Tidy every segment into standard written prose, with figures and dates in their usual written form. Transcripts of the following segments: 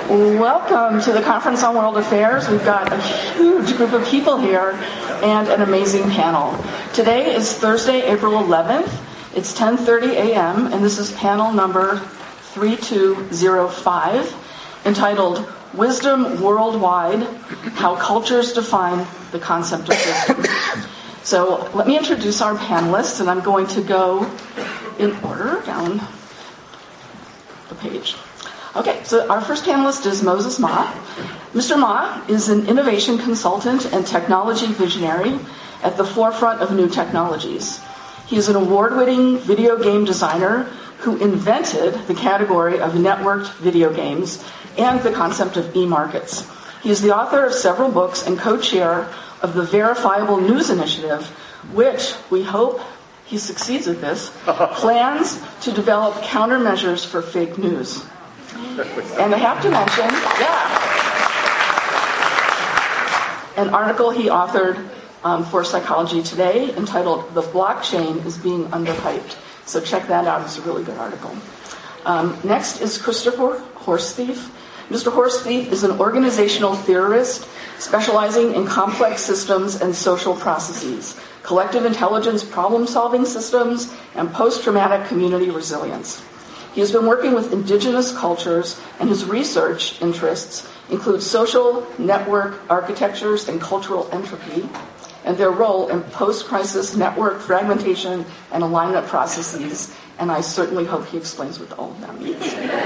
Welcome to the Conference on World Affairs. We've got a huge group of people here and an amazing panel. Today is Thursday, April 11th. It's 10:30 a.m. and this is panel number 3205, entitled Wisdom Worldwide, How Cultures Define the Concept of Wisdom. So let me introduce our panelists, and I'm going to go in order down the page. Okay, so our first panelist is Moses Ma. Mr. Ma is an innovation consultant and technology visionary at the forefront of new technologies. He is an award-winning video game designer who invented the category of networked video games and the concept of e-markets. He is the author of several books and co-chair of the Verifiable News Initiative, which we hope he succeeds at this, plans to develop countermeasures for fake news. And I have to mention, an article he authored for Psychology Today entitled "The Blockchain is Being Underhyped." So check that out. It's a really good article. Next is Christopher Horsethief. Mr. Horsethief is an organizational theorist specializing in complex systems and social processes, collective intelligence problem-solving systems, and post-traumatic community resilience. He has been working with indigenous cultures, and his research interests include social network architectures and cultural entropy, and their role in post-crisis network fragmentation and alignment processes, and I certainly hope he explains what all of that means.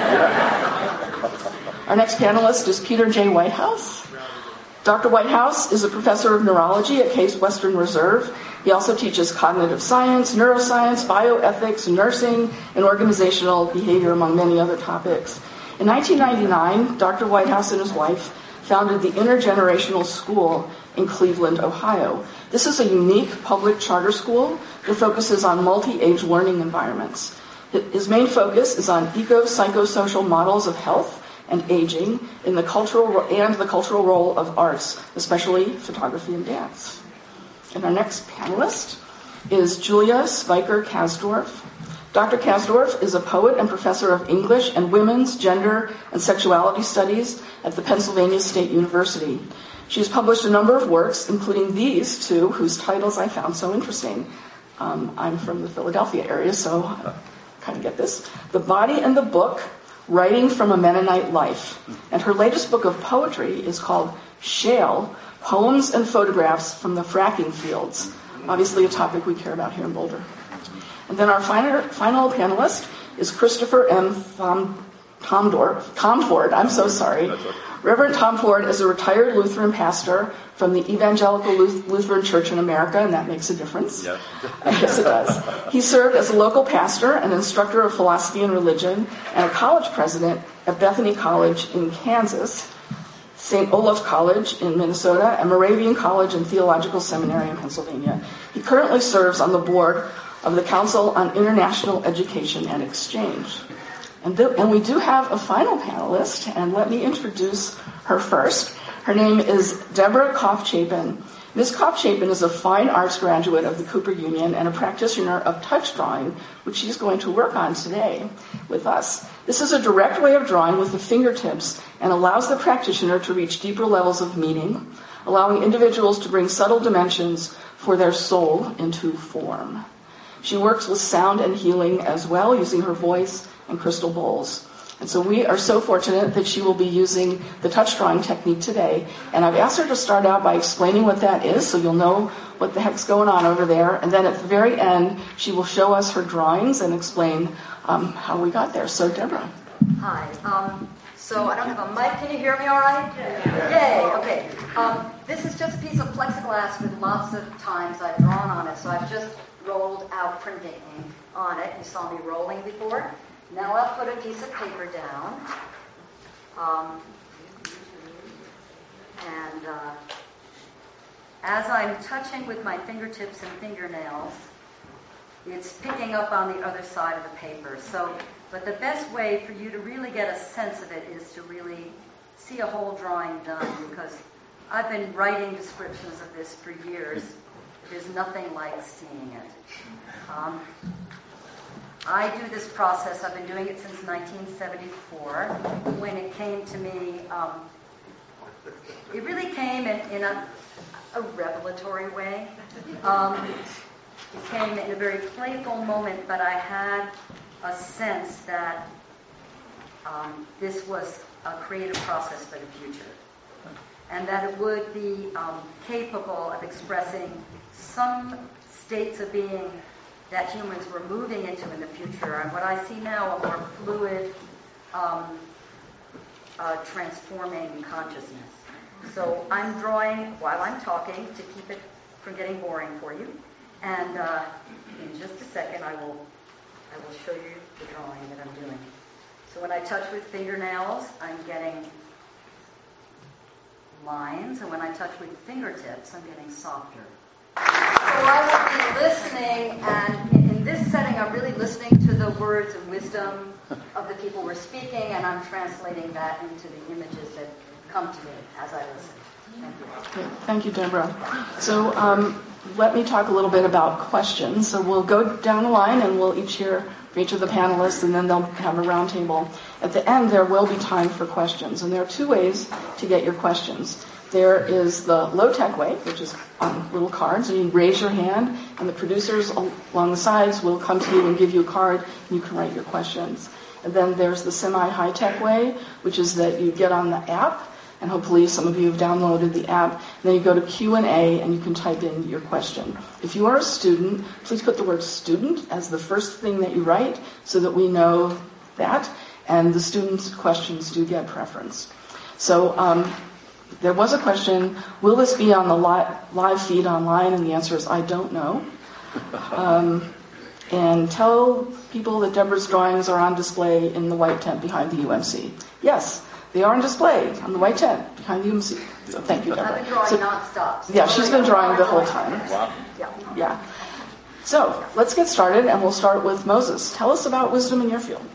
Our next panelist is Peter J. Whitehouse. Dr. Whitehouse is a professor of neurology at Case Western Reserve. He also teaches cognitive science, neuroscience, bioethics, nursing, and organizational behavior, among many other topics. In 1999, Dr. Whitehouse and his wife founded the Intergenerational School in Cleveland, Ohio. This is a unique public charter school that focuses on multi-age learning environments. His main focus is on eco-psychosocial models of health and aging in the cultural role of arts, especially photography and dance. And our next panelist is Julia Spiker-Kasdorf. Dr. Kasdorf is a poet and professor of English and women's, gender, and sexuality studies at the Pennsylvania State University. She has published a number of works, including these two, whose titles I found so interesting. I'm from the Philadelphia area, so I kind of get this. The Body and the Book, Writing from a Mennonite Life. And her latest book of poetry is called Shale, Poems and Photographs from the Fracking Fields. Obviously a topic we care about here in Boulder. And then our final panelist is Christopher M. Tomford. I'm so sorry. Reverend Tomford is a retired Lutheran pastor from the Evangelical Lutheran Church in America, and that makes a difference. Yeah. Yes, it does. He served as a local pastor, an instructor of philosophy and religion, and a college president at Bethany College in Kansas, St. Olaf College in Minnesota, and Moravian College and Theological Seminary in Pennsylvania. He currently serves on the board of the Council on International Education and Exchange. And we do have a final panelist, and let me introduce her first. Her name is Deborah Koff-Chapin. Ms. Koff-Chapin is a fine arts graduate of the Cooper Union and a practitioner of touch drawing, which she's going to work on today with us. This is a direct way of drawing with the fingertips and allows the practitioner to reach deeper levels of meaning, allowing individuals to bring subtle dimensions for their soul into form. She works with sound and healing as well, using her voice and crystal bowls. And so we are so fortunate that she will be using the touch drawing technique today. And I've asked her to start out by explaining what that is, so you'll know what the heck's going on over there. And then at the very end, she will show us her drawings and explain how we got there. So Deborah. Hi. So I don't have a mic. Can you hear me all right? Yeah. Yay. Okay. This is just a piece of plexiglass with lots of times I've drawn on it. So I've just rolled out printing ink on it. You saw me rolling before. Now I'll put a piece of paper down. As I'm touching with my fingertips and fingernails, it's picking up on the other side of the paper. But the best way for you to really get a sense of it is to really see a whole drawing done, because I've been writing descriptions of this for years. There's nothing like seeing it. I do this process. I've been doing it since 1974. When it came to me, it really came in a revelatory way. It came in a very playful moment, but I had a sense that this was a creative process for the future, and that it would be capable of expressing some states of being that humans were moving into in the future, and what I see now, a more fluid, transforming consciousness. So I'm drawing while I'm talking to keep it from getting boring for you, and in just a second I will show you the drawing that I'm doing. So when I touch with fingernails, I'm getting lines, and when I touch with fingertips, I'm getting softer. So I will be listening, and in this setting, I'm really listening to the words and wisdom of the people we're speaking, and I'm translating that into the images that come to me as I listen. Thank you. Okay, thank you, Deborah. So let me talk a little bit about questions. So we'll go down the line, and we'll each hear from each of the panelists, and then they'll have a round table. At the end, there will be time for questions, and there are two ways to get your questions. There is the low-tech way, which is on little cards, and you raise your hand, and the producers along the sides will come to you and give you a card, and you can write your questions. And then there's the semi-high-tech way, which is that you get on the app, and hopefully some of you have downloaded the app, and then you go to Q&A, and you can type in your question. If you are a student, please put the word student as the first thing that you write, so that we know that, and the students' questions do get preference. So there was a question, will this be on the live feed online? And the answer is, I don't know. And tell people that Deborah's drawings are on display in the white tent behind the UMC. Yes, they are on display on the white tent behind the UMC. So thank you, Deborah. I've been drawing nonstop. Yeah, she's been drawing the whole time. Wow. Yeah. So let's get started, and we'll start with Moses. Tell us about wisdom in your field.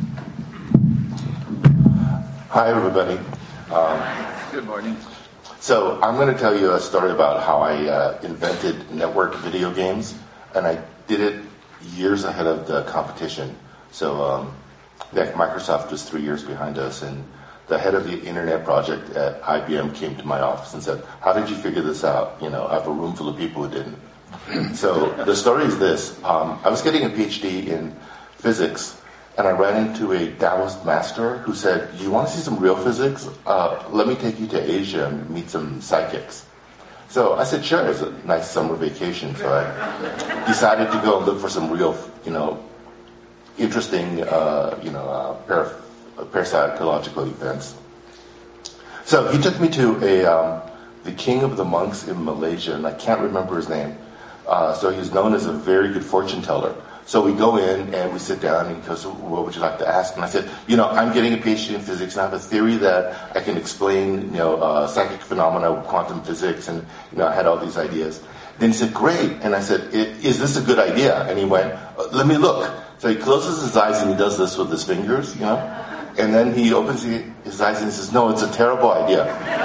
Hi, everybody. Good morning. So I'm going to tell you a story about how I invented network video games, and I did it years ahead of the competition. So Microsoft was 3 years behind us, and the head of the internet project at IBM came to my office and said, how did you figure this out? You know, I have a room full of people who didn't. So the story is this. I was getting a PhD in physics, and I ran into a Taoist master who said, you want to see some real physics? Let me take you to Asia and meet some psychics. So I said, sure, it's a nice summer vacation. So I decided to go and look for some real, interesting, parapsychological events. So he took me to the king of the monks in Malaysia, and I can't remember his name. So he's known as a very good fortune teller. So we go in and we sit down, and he goes, what would you like to ask? And I said, I'm getting a PhD in physics, and I have a theory that I can explain, psychic phenomena with quantum physics, and, I had all these ideas. Then he said, great. And I said, is this a good idea? And he went, let me look. So he closes his eyes and he does this with his fingers, And then he opens his eyes and he says, no, it's a terrible idea.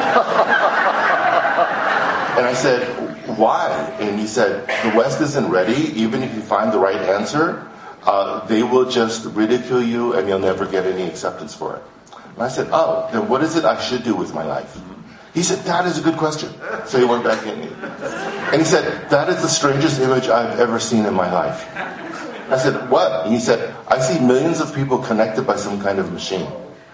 And I said, why? And he said, the West isn't ready. Even if you find the right answer, they will just ridicule you and you'll never get any acceptance for it. And I said, oh, then what is it I should do with my life? He said, that is a good question. So he went back in and he said, that is the strangest image I've ever seen in my life. I said, what? And he said, I see millions of people connected by some kind of machine.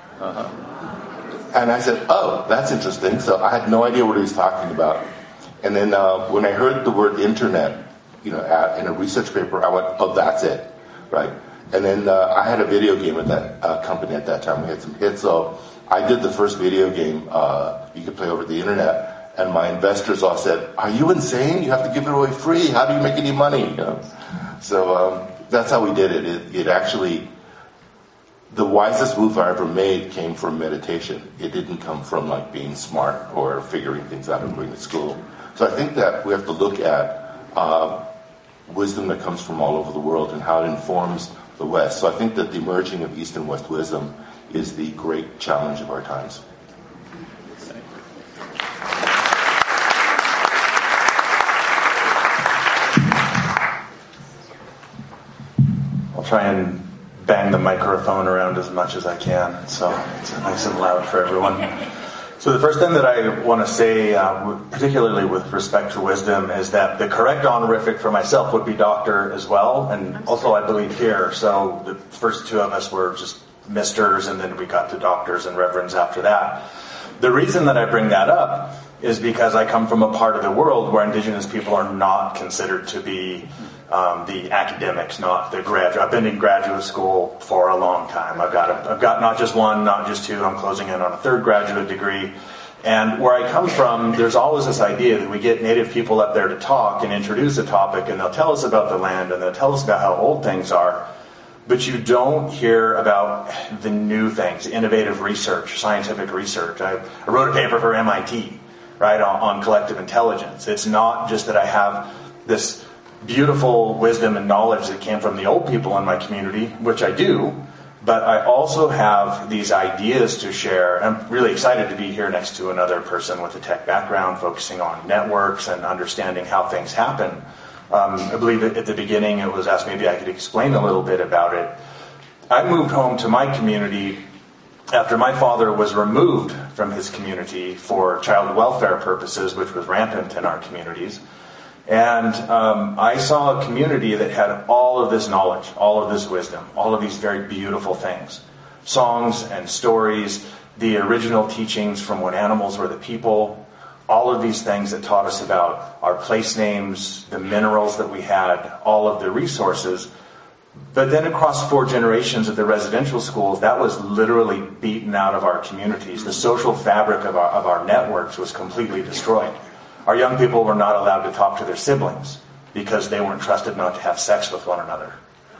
And I said, oh, that's interesting. So I had no idea what he was talking about. And then when I heard the word internet, in a research paper, I went, oh, that's it, right? And then I had a video game at that company at that time. We had some hits, so I did the first video game you could play over the internet. And my investors all said, are you insane? You have to give it away free. How do you make any money? So that's how we did it. It actually, the wisest move I ever made came from meditation. It didn't come from being smart or figuring things out and going to school. So I think that we have to look at wisdom that comes from all over the world and how it informs the West. So I think that the merging of East and West wisdom is the great challenge of our times. try and bang the microphone around as much as I can, so it's nice and loud for everyone. So the first thing that I want to say, particularly with respect to wisdom, is that the correct honorific for myself would be doctor as well, and also I believe here. So the first two of us were just misters, and then we got to doctors and reverends after that. The reason that I bring that up is because I come from a part of the world where Indigenous people are not considered to be the academics, not the graduate. I've been in graduate school for a long time. I've got not just one, not just two. I'm closing in on a third graduate degree. And where I come from, there's always this idea that we get Native people up there to talk and introduce a topic, and they'll tell us about the land, and they'll tell us about how old things are. But you don't hear about the new things, innovative research, scientific research. I wrote a paper for MIT, right, on collective intelligence. It's not just that I have this beautiful wisdom and knowledge that came from the old people in my community, which I do, but I also have these ideas to share. I'm really excited to be here next to another person with a tech background, focusing on networks and understanding how things happen. I believe that at the beginning it was asked maybe I could explain a little bit about it. I moved home to my community after my father was removed from his community for child welfare purposes, which was rampant in our communities. And I saw a community that had all of this knowledge, all of this wisdom, all of these very beautiful things. Songs and stories, the original teachings from when animals were the people, all of these things that taught us about our place names, the minerals that we had, all of the resources. But then across 4 generations of the residential schools, that was literally beaten out of our communities. The social fabric of our networks was completely destroyed. Our young people were not allowed to talk to their siblings because they weren't trusted not to have sex with one another.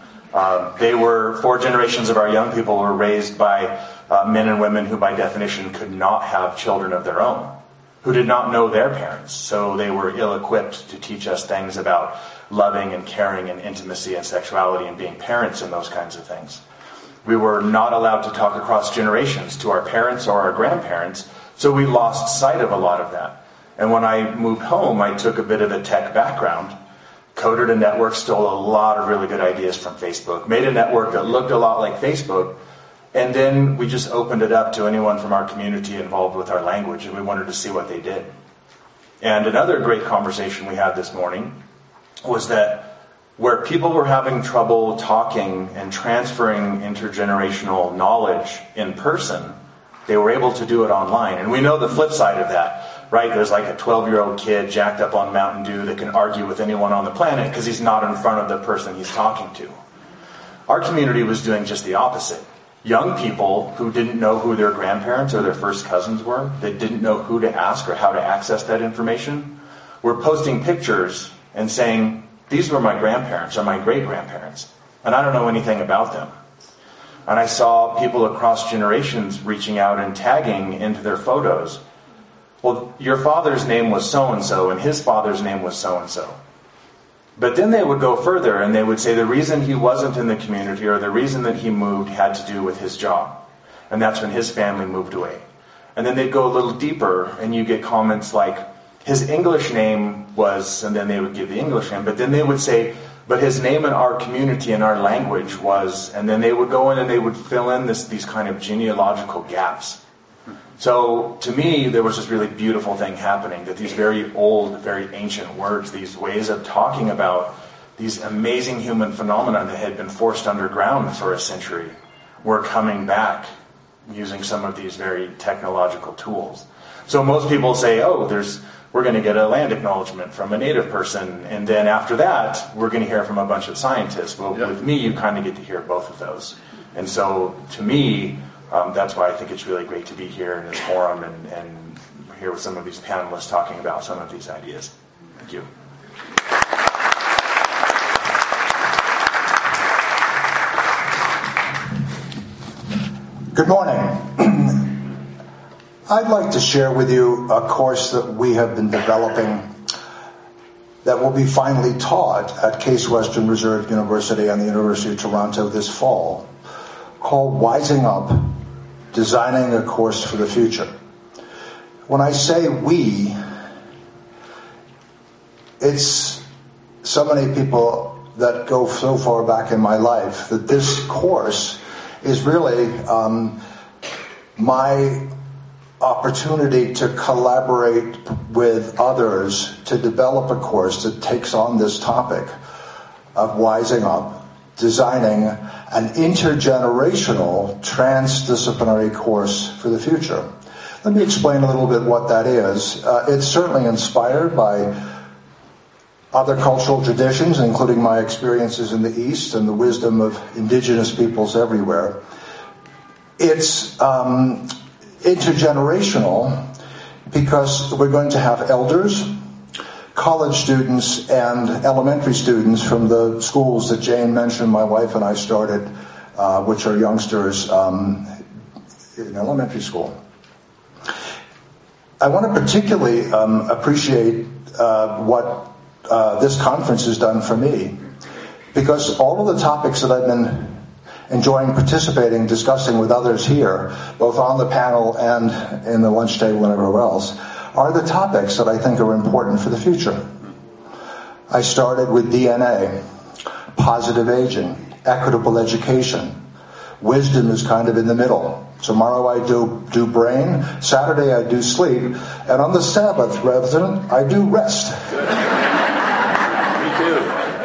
4 generations of our young people were raised by men and women who by definition could not have children of their own, who did not know their parents, so they were ill-equipped to teach us things about loving and caring and intimacy and sexuality and being parents and those kinds of things. We were not allowed to talk across generations to our parents or our grandparents, so we lost sight of a lot of that. And when I moved home, I took a bit of a tech background, coded a network, stole a lot of really good ideas from Facebook, made a network that looked a lot like Facebook, and then we just opened it up to anyone from our community involved with our language, and we wanted to see what they did. And another great conversation we had this morning was that where people were having trouble talking and transferring intergenerational knowledge in person, they were able to do it online. And we know the flip side of that, right? There's like a 12-year-old kid jacked up on Mountain Dew that can argue with anyone on the planet because he's not in front of the person he's talking to. Our community was doing just the opposite. Young people who didn't know who their grandparents or their first cousins were, that didn't know who to ask or how to access that information, were posting pictures and saying, these were my grandparents or my great-grandparents, and I don't know anything about them. And I saw people across generations reaching out and tagging into their photos. Well, your father's name was so-and-so, and his father's name was so-and-so. But then they would go further and they would say the reason he wasn't in the community or the reason that he moved had to do with his job. And that's when his family moved away. And then they'd go a little deeper and you get comments like, his English name was, and then they would give the English name, but then they would say, but his name in our community and our language was, and then they would go in and they would fill in these kind of genealogical gaps. So to me, there was this really beautiful thing happening, that these very old, very ancient words, these ways of talking about these amazing human phenomena that had been forced underground for a century were coming back using some of these very technological tools. So most people say, we're going to get a land acknowledgement from a native person, and then after that, we're going to hear from a bunch of scientists. Well, With me, you kind of get to hear both of those. And so, to me, that's why I think it's really great to be here in this forum and here with some of these panelists talking about some of these ideas. Thank you. Good morning. I'd like to share with you a course that we have been developing that will be finally taught at Case Western Reserve University and the University of Toronto this fall, called Wising Up, Designing a Course for the Future. When I say we, it's so many people that go so far back in my life that this course is really my opportunity to collaborate with others to develop a course that takes on this topic of wising up, designing an intergenerational transdisciplinary course for the future. Let me explain a little bit what that is. It's certainly inspired by other cultural traditions, including my experiences in the East and the wisdom of indigenous peoples everywhere. It's intergenerational because we're going to have elders, college students, and elementary students from the schools that Jane mentioned my wife and I started, which are youngsters in elementary school. I want to particularly appreciate what this conference has done for me, because all of the topics that I've been enjoying participating, discussing with others here, both on the panel and in the lunch table and everywhere else, are the topics that I think are important for the future. I started with DNA, positive aging, equitable education. Wisdom is kind of in the middle. Tomorrow I do brain, Saturday I do sleep, and on the Sabbath, Reverend, I do rest. Me too.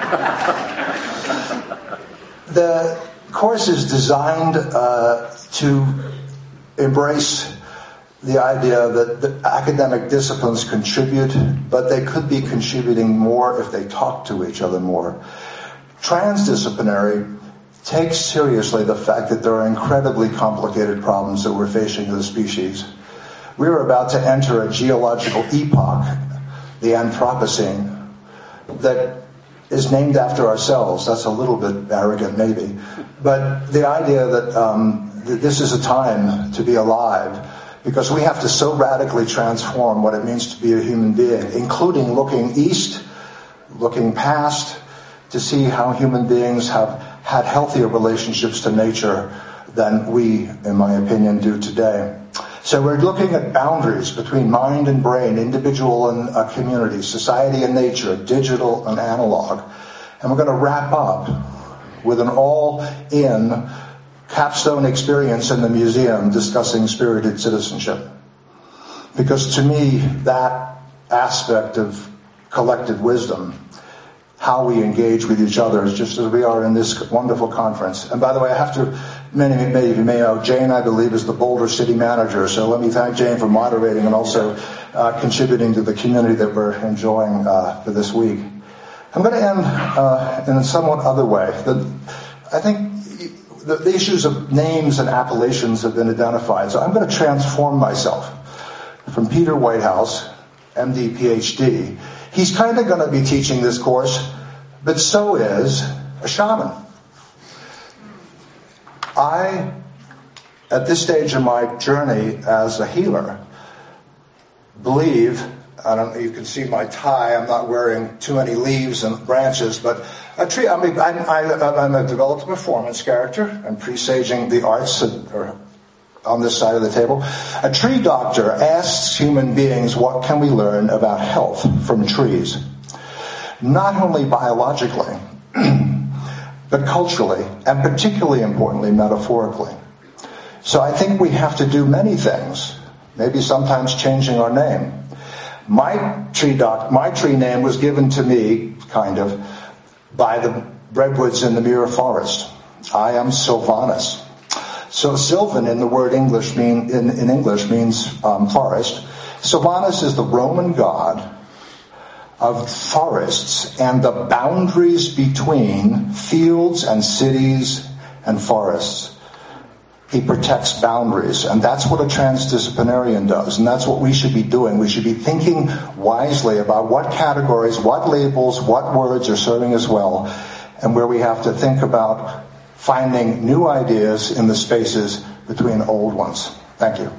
The course is designed to embrace the idea that the academic disciplines contribute, but they could be contributing more if they talk to each other more. Transdisciplinary takes seriously the fact that there are incredibly complicated problems that we're facing as a species. We're about to enter a geological epoch, the Anthropocene, that is named after ourselves. That's a little bit arrogant, maybe. But the idea that this is a time to be alive, because we have to so radically transform what it means to be a human being, including looking east, looking past, to see how human beings have had healthier relationships to nature than we, in my opinion, do today. So we're looking at boundaries between mind and brain, individual and community, society and nature, digital and analog. And we're going to wrap up with an all-in capstone experience in the museum discussing spirited citizenship. Because to me, that aspect of collective wisdom, how we engage with each other, is just as we are in this wonderful conference. And by the way, I have to, many of you may know, Jane, I believe, is the Boulder City Manager. So let me thank Jane for moderating and also contributing to the community that we're enjoying for this week. I'm going to end in a somewhat other way. I think the issues of names and appellations have been identified. So I'm going to transform myself from Peter Whitehouse, MD, PhD. He's kind of going to be teaching this course, but so is a shaman. I, at this stage in my journey as a healer, believe, I don't know, you can see my tie, I'm not wearing too many leaves and branches, but a tree, I'm a developed performance character. I'm presaging the arts on this side of the table. A tree doctor asks human beings, what can we learn about health from trees? Not only biologically, but culturally, and particularly importantly, metaphorically. So I think we have to do many things, maybe sometimes changing our name. My tree name was given to me, kind of, by the redwoods in the Muir Forest. I am Sylvanus. So Sylvan in the word English in English means forest. Sylvanus is the Roman god of forests and the boundaries between fields and cities and forests. He protects boundaries, and that's what a transdisciplinarian does, and that's what we should be doing. We should be thinking wisely about what categories, what labels, what words are serving us well, and where we have to think about finding new ideas in the spaces between old ones. Thank you.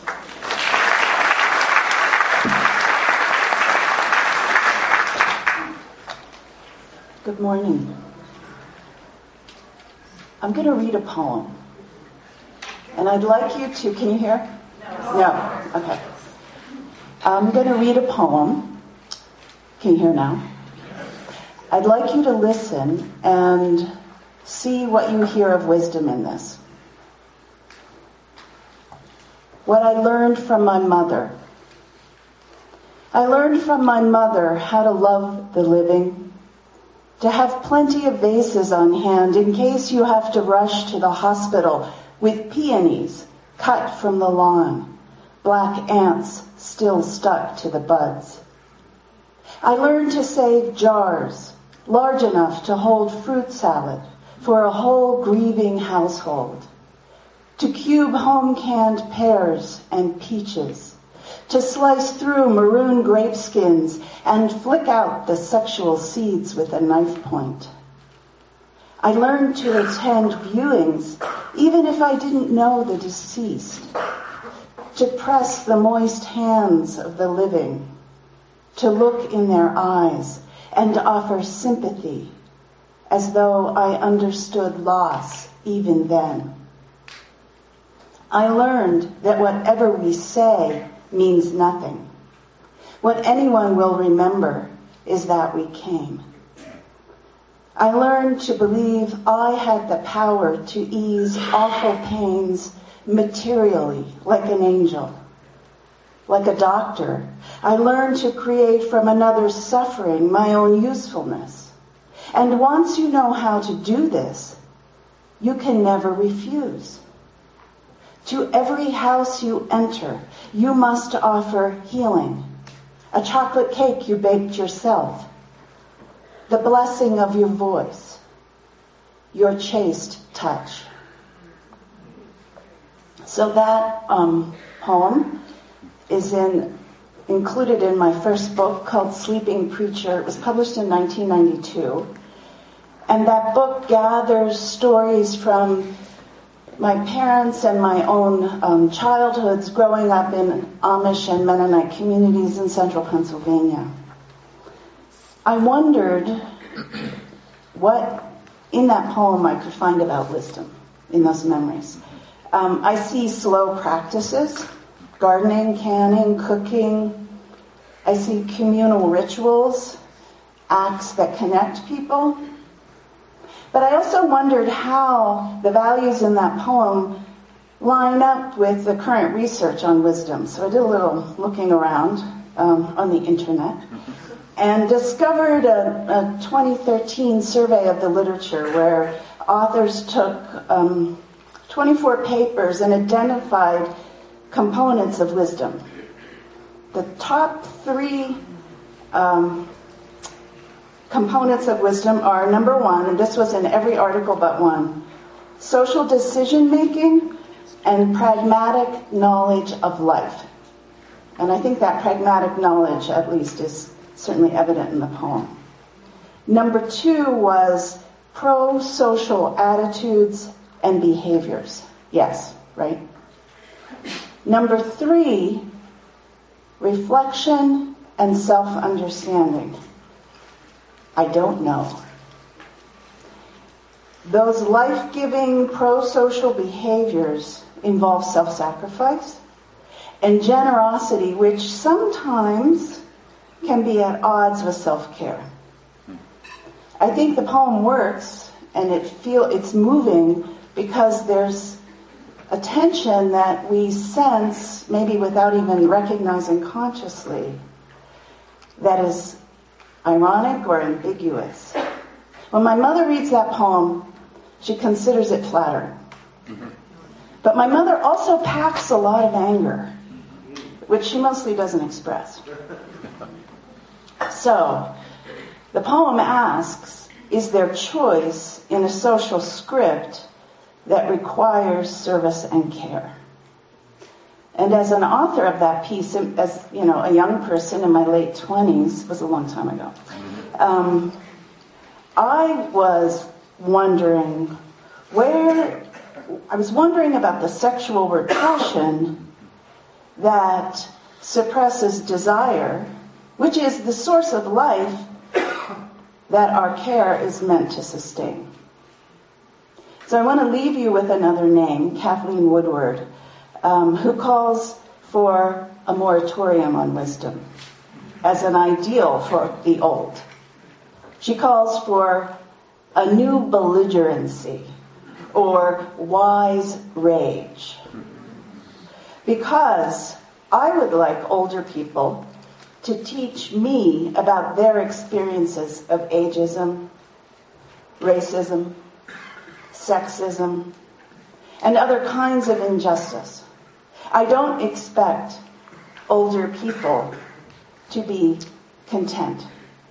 Good morning. I'm going to read a poem. And I'd like you to, can you hear? No. Okay. I'm going to read a poem. Can you hear now? I'd like you to listen and see what you hear of wisdom in this. What I learned from my mother. I learned from my mother how to love the living, to have plenty of vases on hand in case you have to rush to the hospital with peonies cut from the lawn, black ants still stuck to the buds. I learned to save jars large enough to hold fruit salad for a whole grieving household, to cube home-canned pears and peaches, to slice through maroon grape skins and flick out the sexual seeds with a knife point. I learned to attend viewings even if I didn't know the deceased, to press the moist hands of the living, to look in their eyes and offer sympathy as though I understood loss even then. I learned that whatever we say means nothing. What anyone will remember is that we came. I learned to believe I had the power to ease awful pains materially, like an angel. Like a doctor, I learned to create from another's suffering my own usefulness. And once you know how to do this, you can never refuse. To every house you enter, you must offer healing, a chocolate cake you baked yourself, the blessing of your voice, your chaste touch. So that poem is included in my first book called Sleeping Preacher. It was published in 1992. And that book gathers stories from my parents and my own childhoods growing up in Amish and Mennonite communities in central Pennsylvania. I wondered what in that poem I could find about wisdom in those memories. I see slow practices, gardening, canning, cooking. I see communal rituals, acts that connect people. But I also wondered how the values in that poem line up with the current research on wisdom. So I did a little looking around on the internet and discovered a 2013 survey of the literature where authors took 24 papers and identified components of wisdom. The top 3 components of wisdom are, number 1, and this was in every article but one, social decision making and pragmatic knowledge of life. And I think that pragmatic knowledge, at least, is certainly evident in the poem. Number 2 was pro-social attitudes and behaviors. Yes, right? Number 3, reflection and self-understanding. I don't know. Those life-giving pro-social behaviors involve self-sacrifice and generosity, which sometimes can be at odds with self-care. I think the poem works and it's moving because there's a tension that we sense, maybe without even recognizing consciously, that is ironic or ambiguous. When my mother reads that poem, she considers it flattering. But my mother also packs a lot of anger, which she mostly doesn't express. So, the poem asks, is there choice in a social script that requires service and care? And as an author of that piece, as you know, a young person in my late 20s, was a long time ago, I was wondering about the sexual repression that suppresses desire, which is the source of life that our care is meant to sustain. So I want to leave you with another name, Kathleen Woodward, who calls for a moratorium on wisdom as an ideal for the old. She calls for a new belligerency or wise rage. Because I would like older people to teach me about their experiences of ageism, racism, sexism, and other kinds of injustice. I don't expect older people to be content.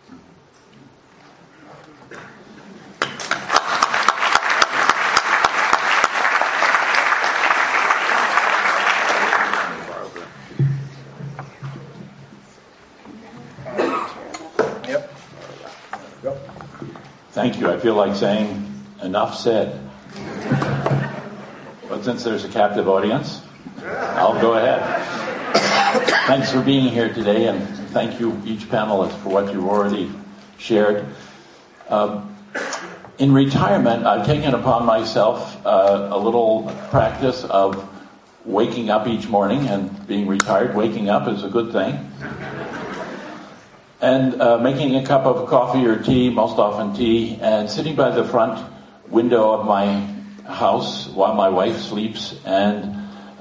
Thank you. I feel like saying enough said. But since there's a captive audience, I'll go ahead. Thanks for being here today, and thank you, each panelist, for what you've already shared. In retirement, I've taken upon myself a little practice of waking up each morning, and being retired, waking up is a good thing. And making a cup of coffee or tea, most often tea, and sitting by the front window of my house while my wife sleeps and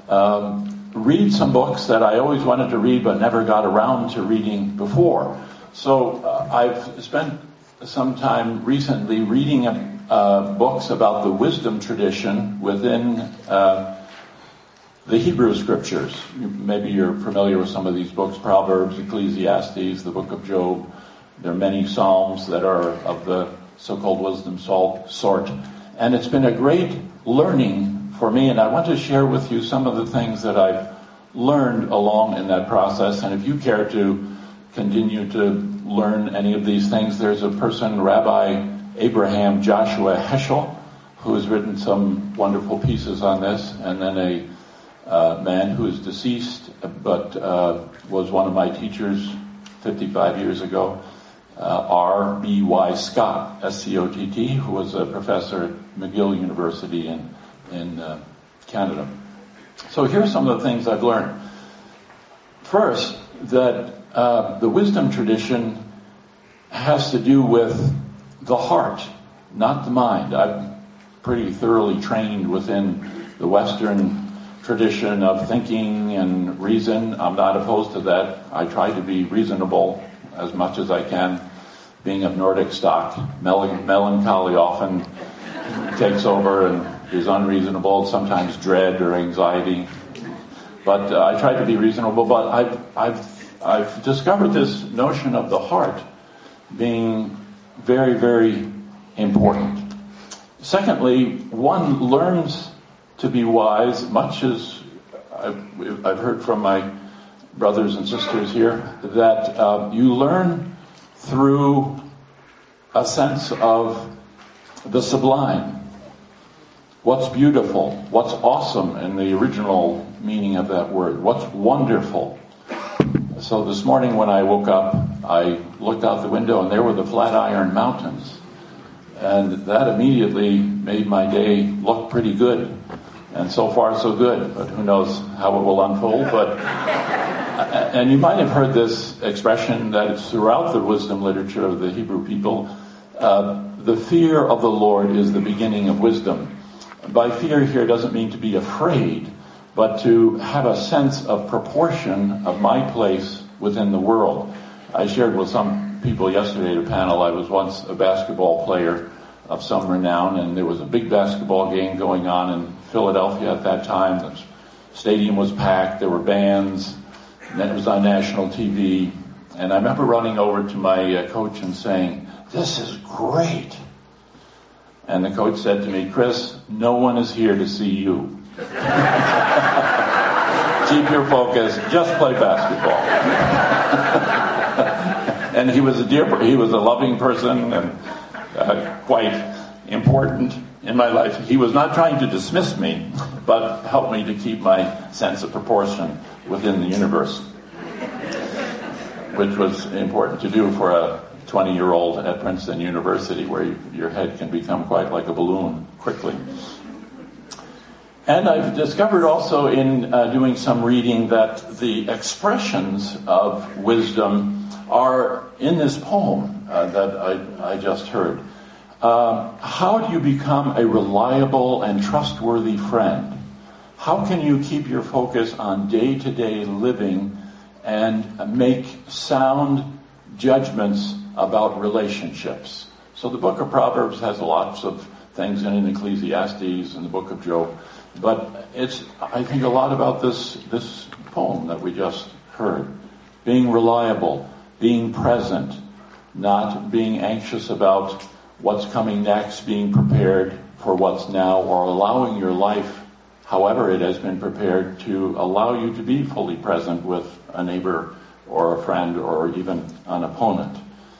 read some books that I always wanted to read but never got around to reading before. So I've spent some time recently reading books about the wisdom tradition within the Hebrew Scriptures. Maybe you're familiar with some of these books, Proverbs, Ecclesiastes, the book of Job. There are many Psalms that are of the so-called wisdom sort. And it's been a great learning for me, and I want to share with you some of the things that I've learned along in that process. And if you care to continue to learn any of these things, there's a person, Rabbi Abraham Joshua Heschel, who has written some wonderful pieces on this, and then a man who is deceased but was one of my teachers 55 years ago, R.B.Y. Scott, S-C-O-T-T, who was a professor at McGill University in Canada. So here are some of the things I've learned. First, that the wisdom tradition has to do with the heart, not the mind. I'm pretty thoroughly trained within the Western tradition of thinking and reason. I'm not opposed to that. I try to be reasonable as much as I can. Being of Nordic stock, melancholy often takes over and is unreasonable, sometimes dread or anxiety. But I try to be reasonable. But I've discovered this notion of the heart being very, very important. Secondly, one learns to be wise, much as I've heard from my brothers and sisters here, that you learn through a sense of the sublime. What's beautiful, what's awesome in the original meaning of that word, what's wonderful. So this morning when I woke up, I looked out the window and there were the Flatiron Mountains. And that immediately made my day look pretty good. And so far so good, but who knows how it will unfold. But and you might have heard this expression that it's throughout the wisdom literature of the Hebrew people. The fear of the Lord is the beginning of wisdom. By fear here doesn't mean to be afraid, but to have a sense of proportion of my place within the world. I shared with some people yesterday at a panel, I was once a basketball player of some renown, and there was a big basketball game going on in Philadelphia at that time. The stadium was packed, there were bands, and it was on national TV. And I remember running over to my coach and saying, "This is great." And the coach said to me, "Chris, no one is here to see you. Keep your focus, just play basketball." And he was a loving person and quite important in my life. He was not trying to dismiss me, but help me to keep my sense of proportion within the universe, which was important to do for a 20-year-old at Princeton University, where your head can become quite like a balloon quickly. And I've discovered also in doing some reading that the expressions of wisdom are in this poem that I just heard. How do you become a reliable and trustworthy friend? How can you keep your focus on day-to-day living and make sound judgments about relationships? So the book of Proverbs has lots of things in Ecclesiastes and the book of Job, but it's, I think, a lot about this poem that we just heard. Being reliable, being present, not being anxious about what's coming next, being prepared for what's now, or allowing your life, however it has been prepared, to allow you to be fully present with a neighbor or a friend or even an opponent.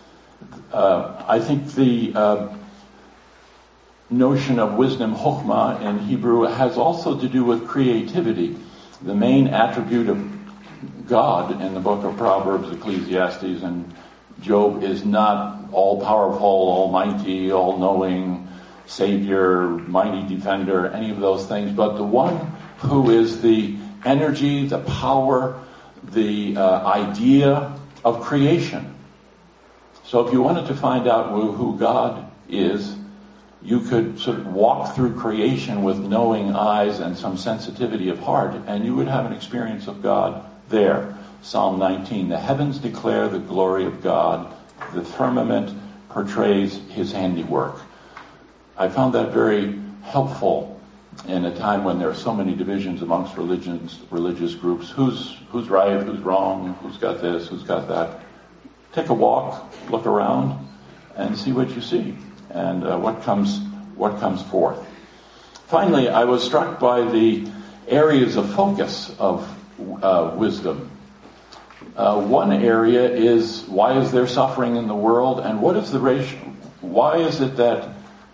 I think the notion of wisdom, chokhmah in Hebrew, has also to do with creativity. The main attribute of God in the book of Proverbs, Ecclesiastes, and Job is not all-powerful, almighty, all-knowing, Savior, mighty defender, any of those things, but the one who is the energy, the power, the idea of creation. So if you wanted to find out who God is, you could sort of walk through creation with knowing eyes and some sensitivity of heart, and you would have an experience of God there. Psalm 19, the heavens declare the glory of God, the firmament portrays his handiwork. I found that very helpful in a time when there are so many divisions amongst religious groups. Who's right, who's wrong, who's got this, who's got that. Take a walk, look around, and see what you see, and what comes forth. Finally, I was struck by the areas of focus of wisdom. One area is, why is there suffering in the world, and what is the ratio? Why is it that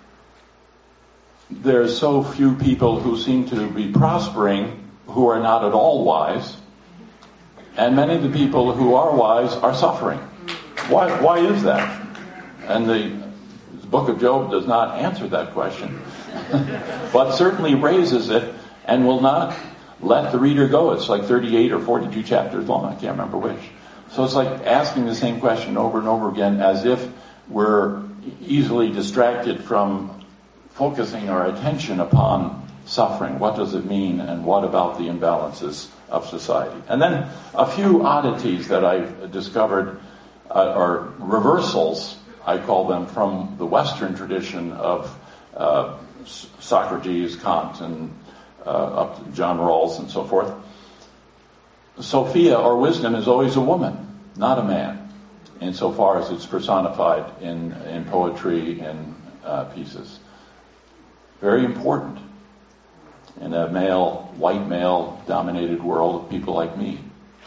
there's so few people who seem to be prospering who are not at all wise, and many of the people who are wise are suffering? Why is that? And the book of Job does not answer that question, but certainly raises it and will not let the reader go. It's like 38 or 42 chapters long. I can't remember which. So it's like asking the same question over and over again, as if we're easily distracted from focusing our attention upon suffering. What does it mean, and what about the imbalances of society? And then a few oddities that I've discovered are reversals, I call them, from the Western tradition of Socrates, Kant, and up to John Rawls and so forth. Sophia, or wisdom, is always a woman, not a man, insofar as it's personified in poetry and pieces. Very important in a white male-dominated world of people like me.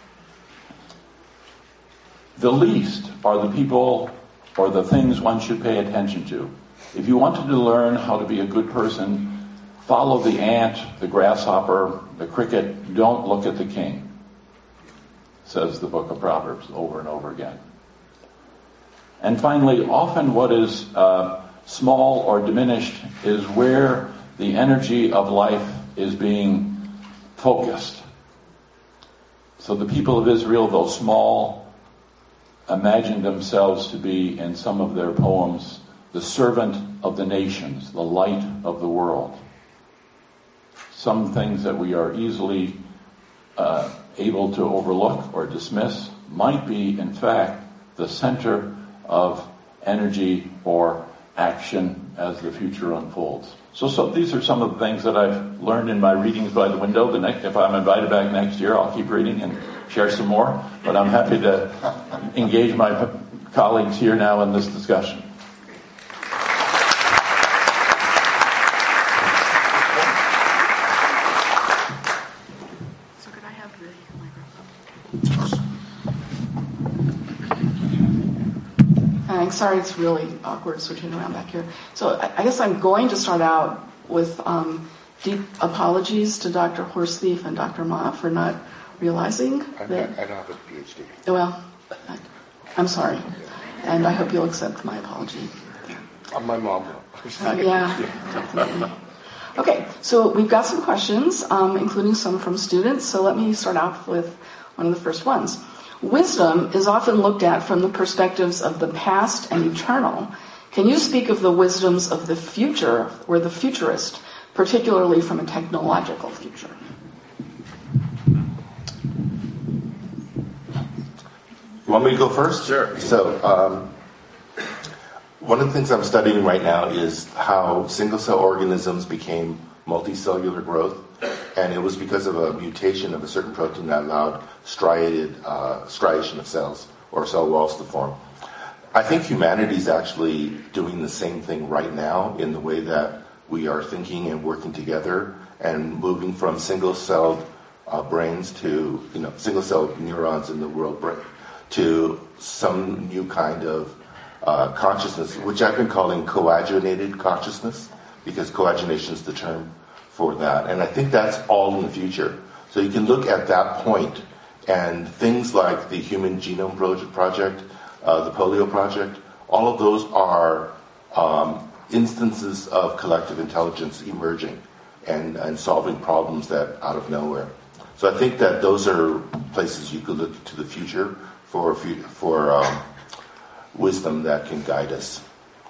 The least are the people or the things one should pay attention to. If you wanted to learn how to be a good person, follow the ant, the grasshopper, the cricket. Don't look at the king, says the book of Proverbs over and over again. And finally, often what is small or diminished is where the energy of life is being focused. So the people of Israel, though small, imagined themselves to be, in some of their poems, the servant of the nations, the light of the world. Some things that we are easily able to overlook or dismiss might be, in fact, the center of energy or action as the future unfolds. So these are some of the things that I've learned in my readings by the window. If I'm invited back next year, I'll keep reading and share some more. But I'm happy to engage my colleagues here now in this discussion. So could I have the microphone? Thanks. Sorry, it's really awkward switching around back here. So I guess I'm going to start out with deep apologies to Dr. Horstleaf and Dr. Ma for not realizing that... I don't have a PhD. Well, I'm sorry. And I hope you'll accept my apology. My mom will. Yeah, definitely. Okay, so we've got some questions, including some from students. So let me start off with one of the first ones. Wisdom is often looked at from the perspectives of the past and eternal. Can you speak of the wisdoms of the future or the futurist, particularly from a technological future? You want me to go first? Sure. So, one of the things I'm studying right now is how single-cell organisms became multicellular growth, and it was because of a mutation of a certain protein that allowed striation of cells or cell walls to form. I think humanity is actually doing the same thing right now in the way that we are thinking and working together and moving from single-celled brains to, single-celled neurons in the world brain to some new kind of consciousness, which I've been calling coagulated consciousness, because coagination is the term for that. And I think that's all in the future. So you can look at that point, and things like the Human Genome Project, the Polio Project, all of those are instances of collective intelligence emerging and solving problems that out of nowhere. So I think that those are places you could look to the future for wisdom that can guide us.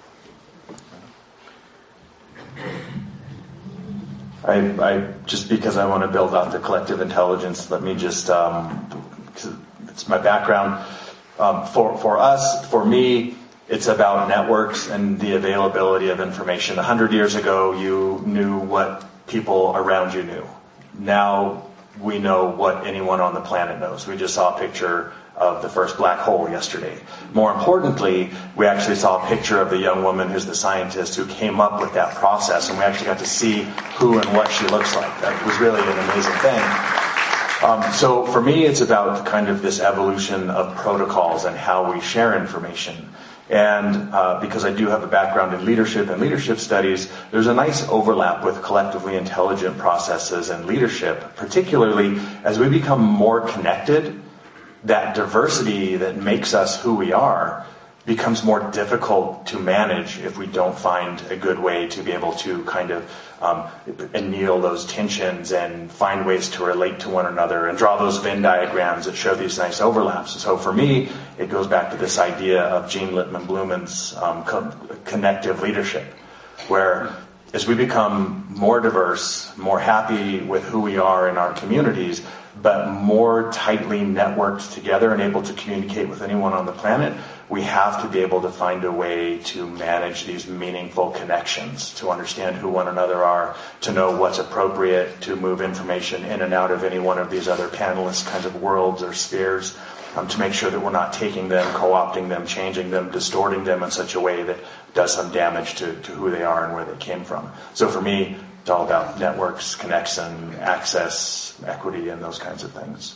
I just because I want to build out the collective intelligence, let me just, it's my background. For me, it's about networks and the availability of information. 100 years ago, you knew what people around you knew. Now we know what anyone on the planet knows. We just saw a picture of the first black hole yesterday. More importantly, we actually saw a picture of the young woman who's the scientist who came up with that process, and we actually got to see who and what she looks like. That was really an amazing thing. So for me, it's about kind of this evolution of protocols and how we share information. And because I do have a background in leadership and leadership studies, there's a nice overlap with collectively intelligent processes and leadership, particularly as we become more connected. That diversity that makes us who we are becomes more difficult to manage if we don't find a good way to be able to kind of anneal those tensions and find ways to relate to one another and draw those Venn diagrams that show these nice overlaps. So for me, it goes back to this idea of Jean Lippman-Blumen's connective leadership, where as we become more diverse, more happy with who we are in our communities, but more tightly networked together and able to communicate with anyone on the planet, we have to be able to find a way to manage these meaningful connections, to understand who one another are, to know what's appropriate, to move information in and out of any one of these other panelist kinds of worlds or spheres, to make sure that we're not taking them, co-opting them, changing them, distorting them in such a way that does some damage to who they are and where they came from. So for me, it's all about networks, connection, access, equity, and those kinds of things.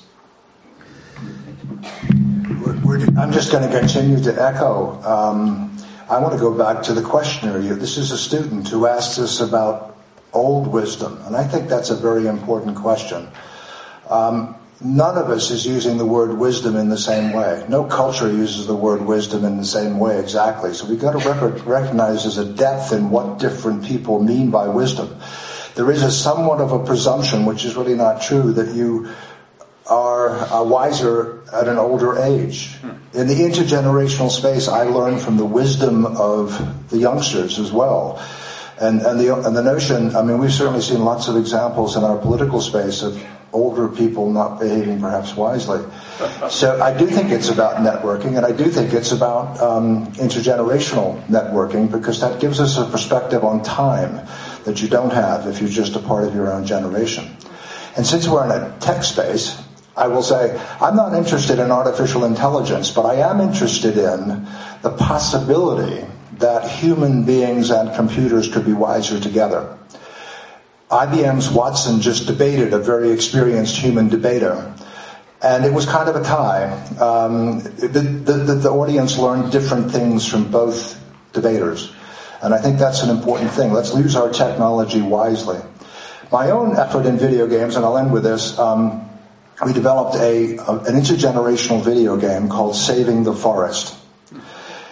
I'm just going to continue to echo. I want to go back to the questioner. This is a student who asked us about old wisdom, and I think that's a very important question. None of us is using the word wisdom in the same way. No culture uses the word wisdom in the same way exactly. So we've got to recognize there's a depth in what different people mean by wisdom. There is a somewhat of a presumption, which is really not true, that you are wiser at an older age. In the intergenerational space, I learned from the wisdom of the youngsters as well. And the notion, I mean, we've certainly seen lots of examples in our political space of older people not behaving perhaps wisely. So I do think it's about networking, and I do think it's about intergenerational networking, because that gives us a perspective on time that you don't have if you're just a part of your own generation. And since we're in a tech space, I will say I'm not interested in artificial intelligence, but I am interested in the possibility that human beings and computers could be wiser together. IBM's Watson just debated a very experienced human debater, and it was kind of a tie. The audience learned different things from both debaters, and I think that's an important thing. Let's use our technology wisely. My own effort in video games, and I'll end with this, we developed an intergenerational video game called Saving the Forest.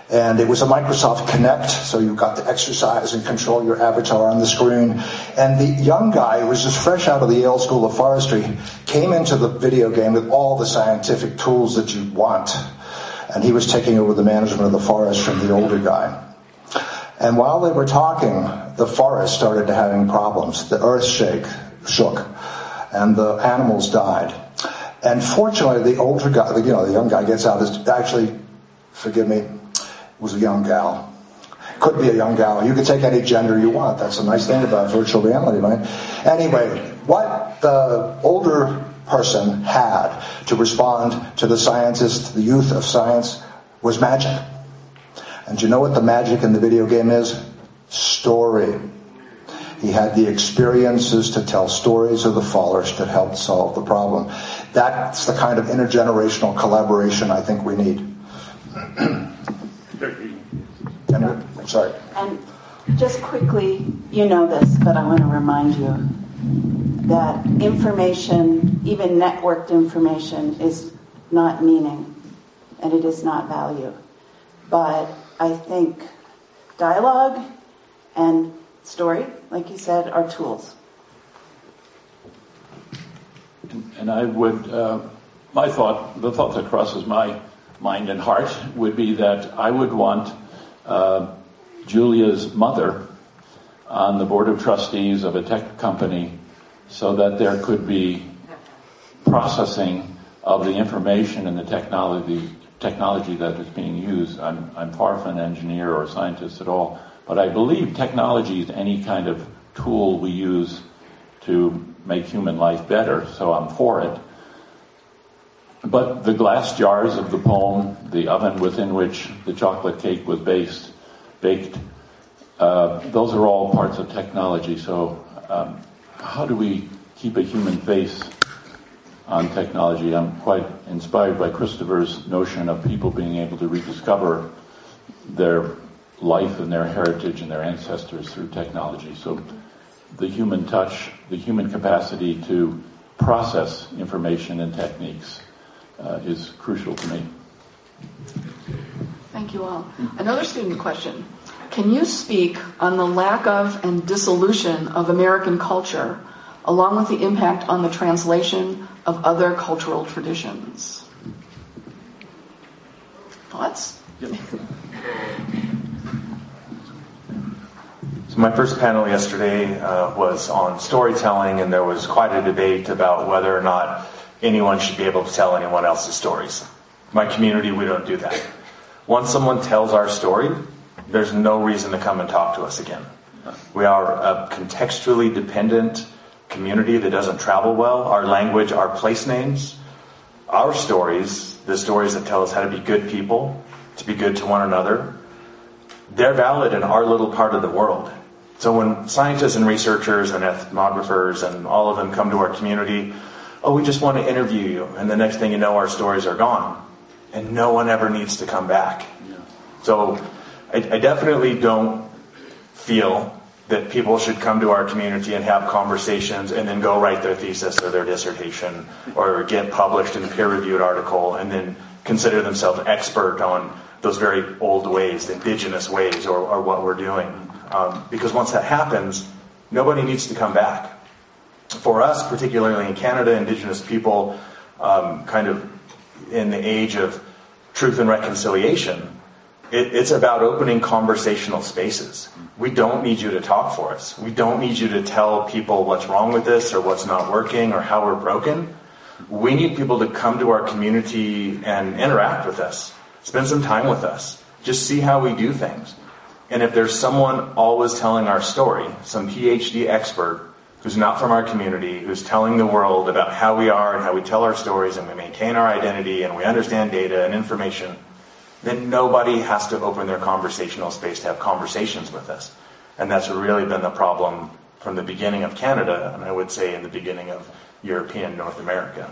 And it was a Microsoft Kinect, so you got to exercise and control your avatar on the screen. And the young guy, who was just fresh out of the Yale School of Forestry, came into the video game with all the scientific tools that you'd want. And he was taking over the management of the forest from the older guy. And while they were talking, the forest started having problems. The earth shook, and the animals died. And fortunately, the older guy, the young guy gets out. Actually, forgive me, was a young gal. Could be a young gal. You could take any gender you want. That's a nice thing about virtual reality, right? Anyway, what the older person had to respond to the scientists, the youth of science, was magic. And you know what the magic in the video game is? Story. He had the experiences to tell stories of the forest that helped solve the problem. That's the kind of intergenerational collaboration I think we need. I'm sorry. And just quickly, you know this, but I want to remind you that information, even networked information, is not meaning, and it is not value. But I think dialogue and story, like you said, are tools. And I would, the thought that crosses my mind and heart would be that I would want Julia's mother on the board of trustees of a tech company so that there could be processing of the information and the technology that is being used. I'm far from an engineer or a scientist at all, but I believe technology is any kind of tool we use to make human life better, so I'm for it. But the glass jars of the poem, the oven within which the chocolate cake was baked, those are all parts of technology. So how do we keep a human face on technology? I'm quite inspired by Christopher's notion of people being able to rediscover their life and their heritage and their ancestors through technology. So the human touch, the human capacity to process information and techniques is crucial to me. Thank you all. Another student question. Can you speak on the lack of and dissolution of American culture, along with the impact on the translation of other cultural traditions? Thoughts? Yep. So my first panel yesterday was on storytelling, and there was quite a debate about whether or not anyone should be able to tell anyone else's stories. My community, we don't do that. Once someone tells our story, there's no reason to come and talk to us again. We are a contextually dependent community that doesn't travel well. Our language, our place names, our stories, the stories that tell us how to be good people, to be good to one another, they're valid in our little part of the world. So when scientists and researchers and ethnographers and all of them come to our community, oh, we just want to interview you, and the next thing you know, our stories are gone. And no one ever needs to come back. Yeah. So I definitely don't feel that people should come to our community and have conversations and then go write their thesis or their dissertation or get published in a peer-reviewed article and then consider themselves expert on those very old ways, indigenous ways, or what we're doing. Because once that happens, nobody needs to come back. For us, particularly in Canada, Indigenous people, kind of in the age of truth and reconciliation, it's about opening conversational spaces. We don't need you to talk for us. We don't need you to tell people what's wrong with this or what's not working or how we're broken. We need people to come to our community and interact with us. Spend some time with us. Just see how we do things. And if there's someone always telling our story, some PhD expert who's not from our community, who's telling the world about how we are and how we tell our stories and we maintain our identity and we understand data and information, then nobody has to open their conversational space to have conversations with us. And that's really been the problem from the beginning of Canada, and I would say in the beginning of European North America.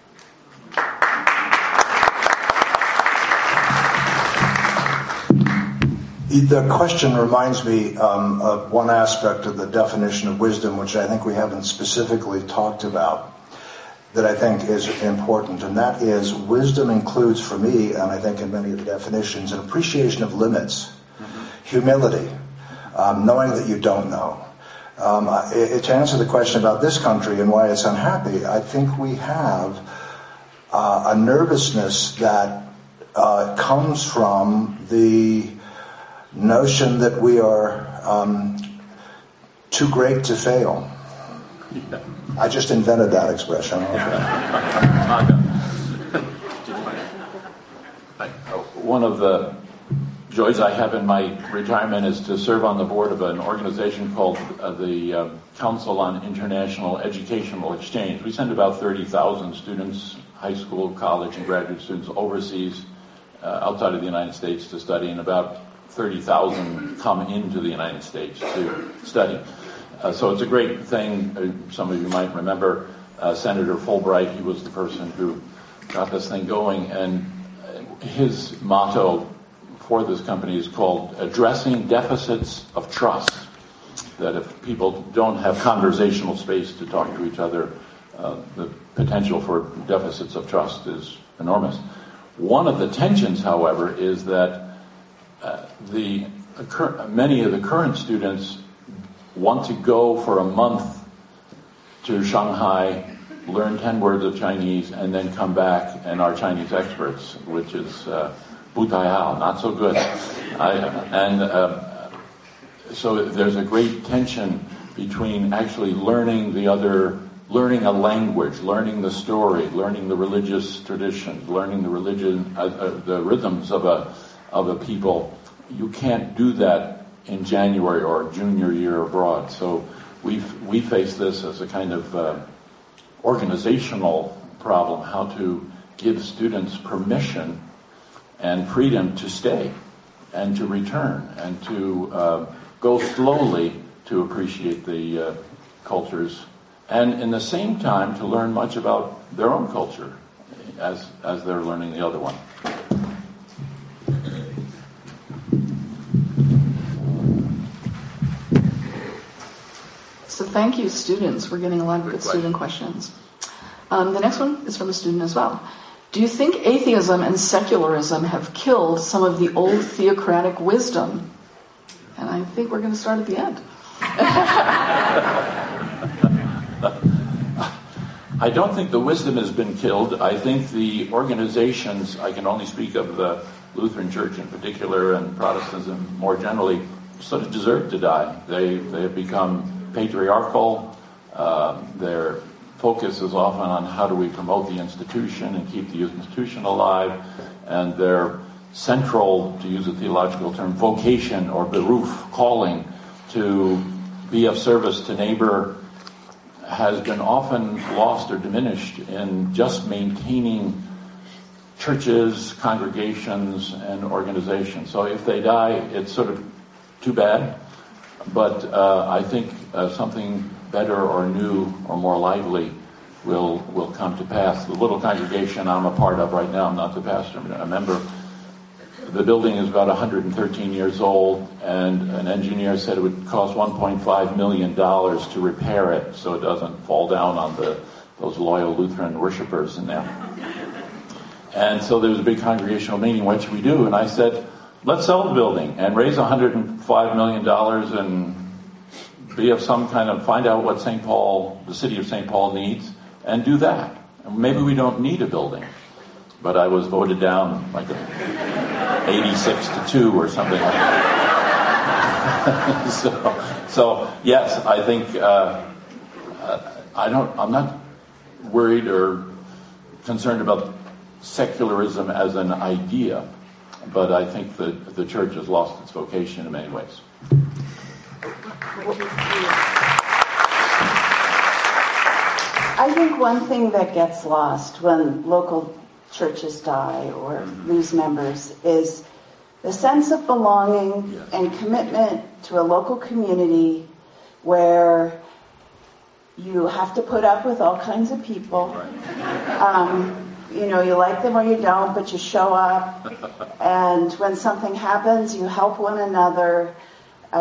The question reminds me of one aspect of the definition of wisdom, which I think we haven't specifically talked about. that I think is important, and that is wisdom includes for me, and I think in many of the definitions, an appreciation of limits, humility, knowing that you don't know. To answer the question about this country and why it's unhappy, I think we have a nervousness that comes from the notion that we are too great to fail. Yeah. I just invented that expression. One of the joys I have in my retirement is to serve on the board of an organization called the Council on International Educational Exchange. We send about 30,000 students, high school, college, and graduate students overseas outside of the United States to study, and about 30,000 come into the United States to study. So it's a great thing. Some of you might remember Senator Fulbright. He was the person who got this thing going, and his motto for this company is called Addressing Deficits of Trust. That if people don't have conversational space to talk to each other, the potential for deficits of trust is enormous. One of the tensions, however, is that many of the current students want to go for a month to Shanghai, learn 10 words of Chinese, and then come back and are Chinese experts, which is butaihao, not so good. So there's a great tension between actually learning learning a language, learning the story, learning the religious traditions, learning the the rhythms of a people. You can't do that in January or junior year abroad. So we face this as a kind of organizational problem, how to give students permission and freedom to stay and to return and to go slowly to appreciate the cultures, and in the same time to learn much about their own culture as they're learning the other one. So thank you, students. We're getting a lot of good student questions. The next one is from a student as well. Do you think atheism and secularism have killed some of the old theocratic wisdom? And I think we're going to start at the end. I don't think the wisdom has been killed. I think the organizations, I can only speak of the Lutheran Church in particular and Protestantism more generally, sort of deserve to die. They have become patriarchal. Their focus is often on how do we promote the institution and keep the institution alive, and their central, to use a theological term, vocation or beruf, calling to be of service to neighbor has been often lost or diminished in just maintaining churches, congregations, and organizations. So if they die, it's sort of too bad. But I think something better or new or more lively will come to pass. The little congregation I'm a part of right now, I'm not the pastor, I'm a member. The building is about 113 years old, and an engineer said it would cost $1.5 million to repair it so it doesn't fall down on those loyal Lutheran worshipers in there. And so there was a big congregational meeting, what should we do? And I said, let's sell the building and raise $105 million and be of some kind of, find out what St. Paul, the city of St. Paul needs, and do that. And maybe we don't need a building. But I was voted down like 86-2 or something like that. So yes, I think I'm not worried or concerned about secularism as an idea, but I think that the church has lost its vocation in many ways. I think one thing that gets lost when local churches die or lose members is the sense of belonging and commitment to a local community where you have to put up with all kinds of people. You like them or you don't, but you show up. And when something happens, you help one another.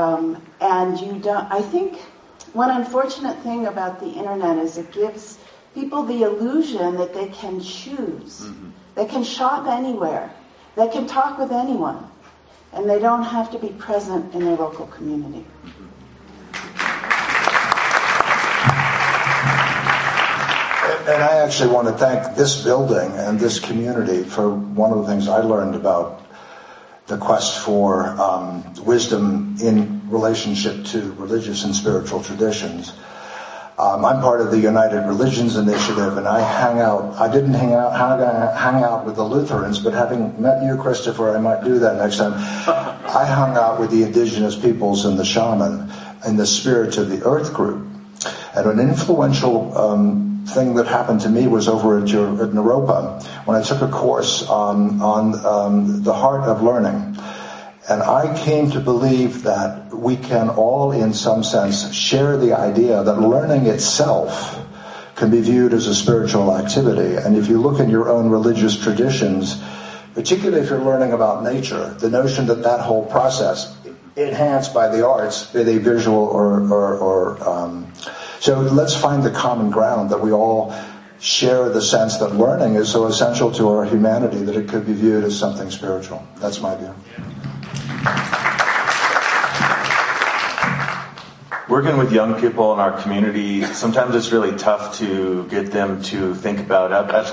And you don't. I think one unfortunate thing about the internet is it gives people the illusion that they can choose. They can shop anywhere. They can talk with anyone. And they don't have to be present in their local community. And I actually want to thank this building and this community for one of the things I learned about the quest for wisdom in relationship to religious and spiritual traditions. I'm part of the United Religions Initiative, and I didn't hang out with the Lutherans, but having met you, Christopher, I might do that next time. I hung out with the indigenous peoples and the shaman and the Spirit of the Earth group. And an influential thing that happened to me was over at Naropa when I took a course on the heart of learning. And I came to believe that we can all, in some sense, share the idea that learning itself can be viewed as a spiritual activity. And if you look in your own religious traditions, particularly if you're learning about nature, the notion that that whole process, enhanced by the arts, be they visual or so let's find the common ground that we all share the sense that learning is so essential to our humanity that it could be viewed as something spiritual. That's my view. Working with young people in our community, sometimes it's really tough to get them to think about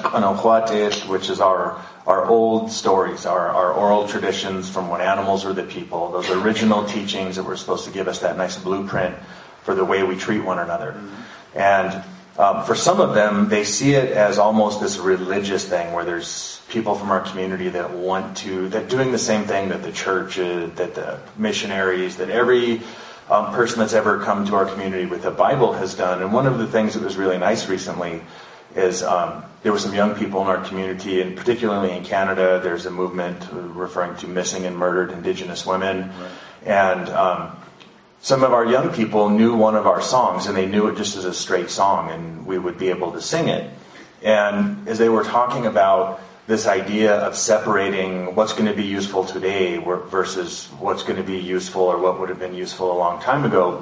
which is our old stories, our oral traditions from when animals were the people, those original teachings that were supposed to give us that nice blueprint for the way we treat one another. And for some of them, they see it as almost this religious thing where there's people from our community that doing the same thing that the church, that the missionaries, that every person that's ever come to our community with the Bible has done. And one of the things that was really nice recently is there were some young people in our community, and particularly in Canada, there's a movement referring to missing and murdered Indigenous women. Right. And some of our young people knew one of our songs, and they knew it just as a straight song, and we would be able to sing it. And as they were talking about this idea of separating what's going to be useful today versus what's going to be useful or what would have been useful a long time ago,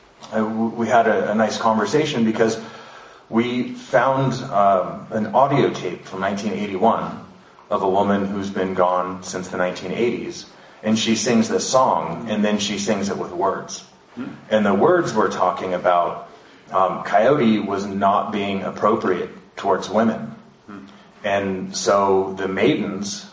we had a nice conversation because we found an audio tape from 1981 of a woman who's been gone since the 1980s. And she sings this song, and then she sings it with words. And the words were talking about Coyote was not being appropriate towards women. And so the maidens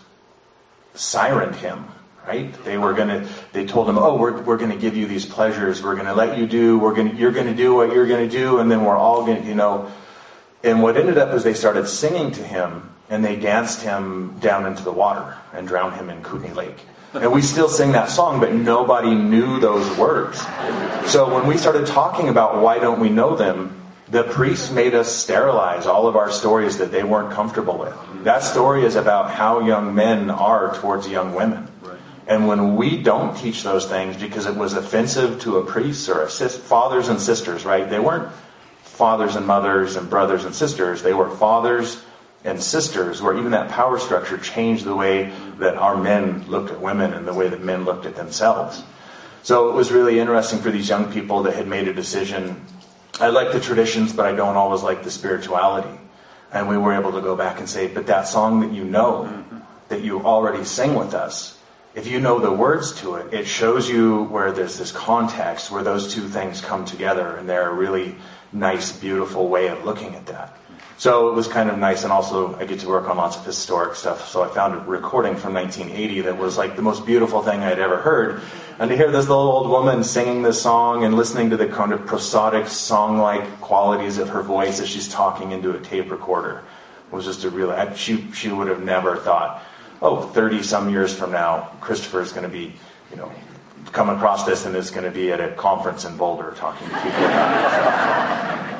sirened him, right? They told him, we're going to give you these pleasures. We're going to let you do, you're going to do what you're going to do, and then we're all going to, And what ended up is they started singing to him, and they danced him down into the water and drowned him in Kootenai Lake. And we still sing that song, but nobody knew those words. So when we started talking about why don't we know them, the priests made us sterilize all of our stories that they weren't comfortable with. That story is about how young men are towards young women. And when we don't teach those things because it was offensive to a priest or fathers and sisters, right? They weren't fathers and mothers and brothers and sisters. They were fathers and sisters, where even that power structure changed the way that our men looked at women and the way that men looked at themselves. So it was really interesting for these young people that had made a decision. I like the traditions, but I don't always like the spirituality. And we were able to go back and say, but that song that you know, that you already sing with us, if you know the words to it, it shows you where there's this context, where those two things come together, and they're a really nice, beautiful way of looking at that. So it was kind of nice, and also I get to work on lots of historic stuff. So I found a recording from 1980 that was like the most beautiful thing I'd ever heard. And to hear this little old woman singing this song and listening to the kind of prosodic, song-like qualities of her voice as she's talking into a tape recorder was just a real... She would have never thought, 30-some years from now, Christopher is going to be, come across this and is going to be at a conference in Boulder talking to people about it.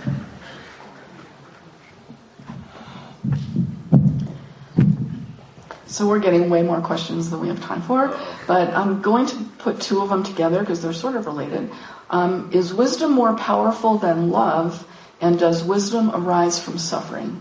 So we're getting way more questions than we have time for, but I'm going to put two of them together because they're sort of related. Is wisdom more powerful than love, and does wisdom arise from suffering?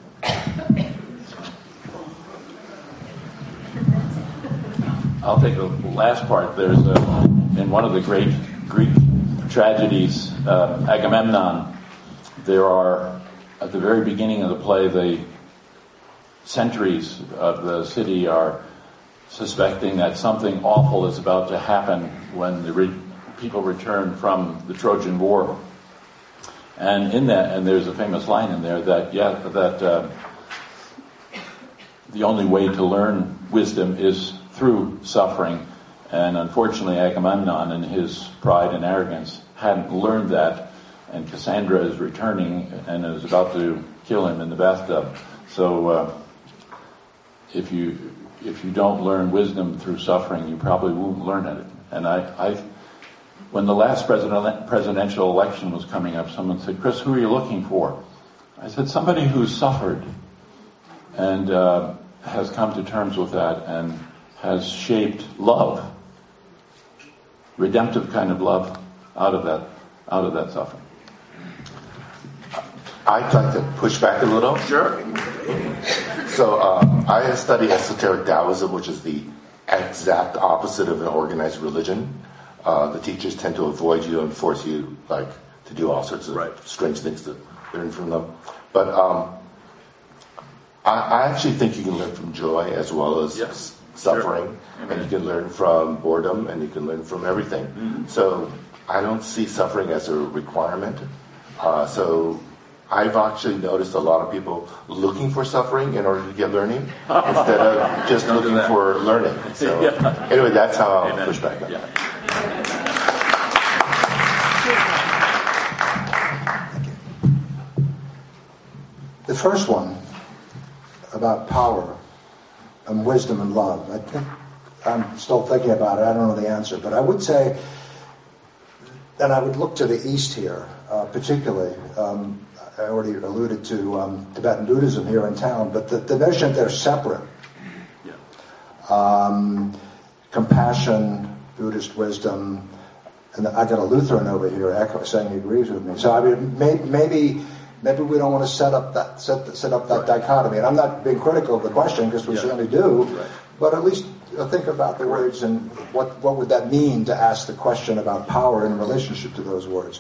I'll take the last part. There's in one of the great Greek tragedies, Agamemnon, there are at the very beginning of the play, the sentries of the city are suspecting that something awful is about to happen when the people return from the Trojan War. And in that, and there's a famous line in there that the only way to learn wisdom is through suffering. And unfortunately, Agamemnon, in his pride and arrogance, hadn't learned that. And Cassandra is returning and is about to kill him in the bathtub. So if you don't learn wisdom through suffering, you probably won't learn it. And when the last presidential election was coming up, someone said, "Chris, who are you looking for?" I said, "Somebody who's suffered and has come to terms with that and has shaped love, redemptive kind of love, out of that suffering." I'd like to push back a little. Sure. So I study esoteric Taoism, which is the exact opposite of an organized religion. The teachers tend to avoid you and force you to do all sorts of strange things to learn from them. But I actually think you can learn from joy as well as suffering, and you can learn from boredom, and you can learn from everything. Mm-hmm. So I don't see suffering as a requirement. So I've actually noticed a lot of people looking for suffering in order to get learning instead of just looking for learning. So anyway, that's how I'll push back on that. The first one about power and wisdom and love, I think I'm still thinking about it. I don't know the answer, but I would say, and I would look to the East here, particularly. I already alluded to Tibetan Buddhism here in town, but the notion that they're separate. Compassion, Buddhist wisdom, and I got a Lutheran over here saying he agrees with me. So I mean, maybe we don't want to set up that dichotomy. And I'm not being critical of the question, because we certainly do, but at least think about the words and what would that mean to ask the question about power in relationship to those words.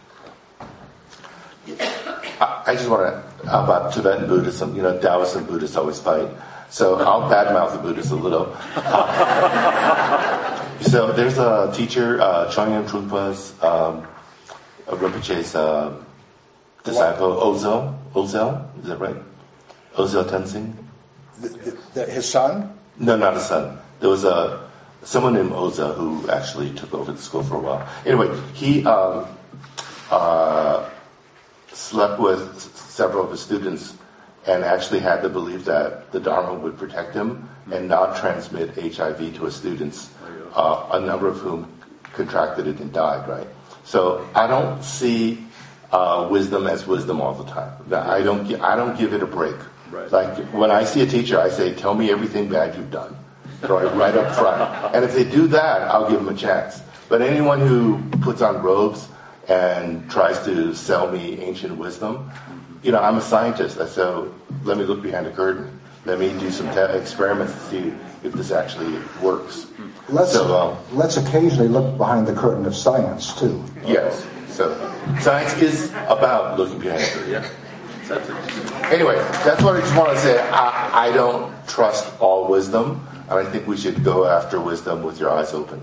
I just want to, about Tibetan Buddhism, Taoists and Buddhists always fight. So I'll badmouth the Buddhists a little. So there's a teacher, Chögyam Trungpa's, Rinpoche's disciple, Ozel, is that right? Ozel Tenzing? His son? No, not his son. There was someone named Ozel who actually took over the school for a while. Anyway, he slept with several of his students and actually had the belief that the Dharma would protect him and not transmit HIV to his students, a number of whom contracted it and died, right? So I don't see wisdom as wisdom all the time. I don't give it a break. Right. Like when I see a teacher, I say, "Tell me everything bad you've done." So right up front. And if they do that, I'll give them a chance. But anyone who puts on robes and tries to sell me ancient wisdom, I'm a scientist, so let me look behind the curtain. Let me do some experiments to see if this actually works. Let's occasionally look behind the curtain of science, too. Yes. So science is about looking behind the curtain. Yeah. Anyway, that's what I just want to say. I don't trust all wisdom, and I think we should go after wisdom with your eyes open.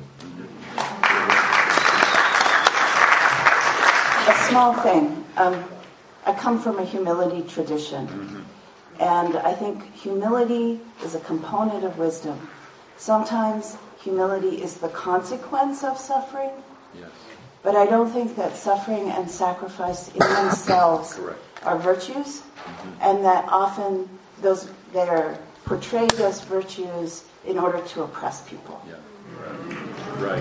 A small thing. I come from a humility tradition, and I think humility is a component of wisdom. Sometimes humility is the consequence of suffering, but I don't think that suffering and sacrifice in themselves are virtues, and that often they are portrayed as virtues in order to oppress people. Right.